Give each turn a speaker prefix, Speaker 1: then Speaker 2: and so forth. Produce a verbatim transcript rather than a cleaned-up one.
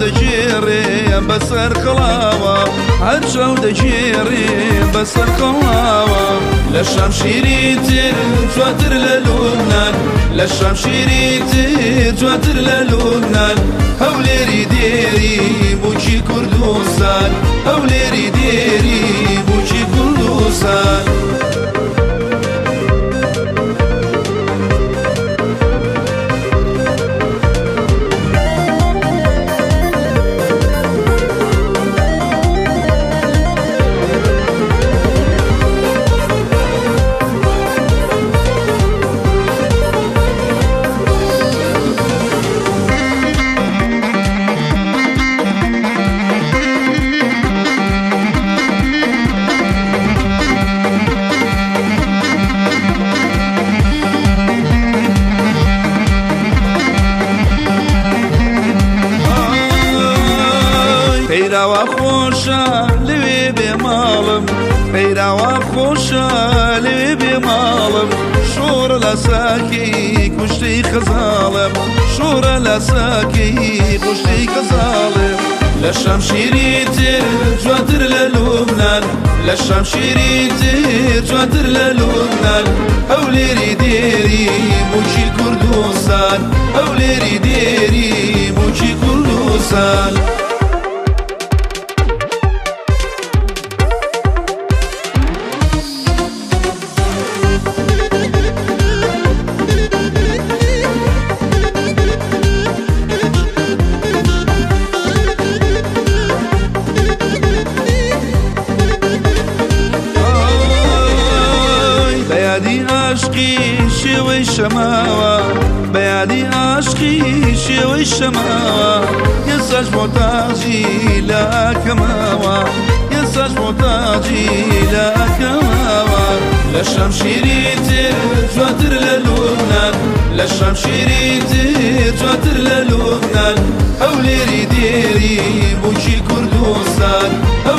Speaker 1: دجيري بسر خلاوة عرشة ودجيري بسر خلاوة للشام شيريتي تواتر للبنان للشام شيريتي تواتر للبنان هوليري ديري بوشي كردوسان هوليري ديري بوشي كردوسان پەیراوە خۆشە لەوێ بێ ماڵم پەیراوە خۆشە لەوێ بێ ماڵم شۆڕە لە ساکەی کوشتەی خەزاڵم شۆڕە لە ساکەی کوشتەی خەزاڵم لە شام شیریتر جوانتر لە لوبنان لە شام شیریتر جوانتر لە لوبنان هەولێری دێری موچی کوردستان هەولێری دێری موچی کوردستان بەیادی عاشقی شێوەی شەماوە بەیادی عاشقی شێوەی شەماوە ئێساش مۆتاجی لە ئاکەماوە ئێساش مۆتاجی لە ئاکەماوە لە شام شیریتر جوانتر لە لوبنان لە شام شیریتر جوانتر لە لوبنان هەولێری دێری بوچی کوردستان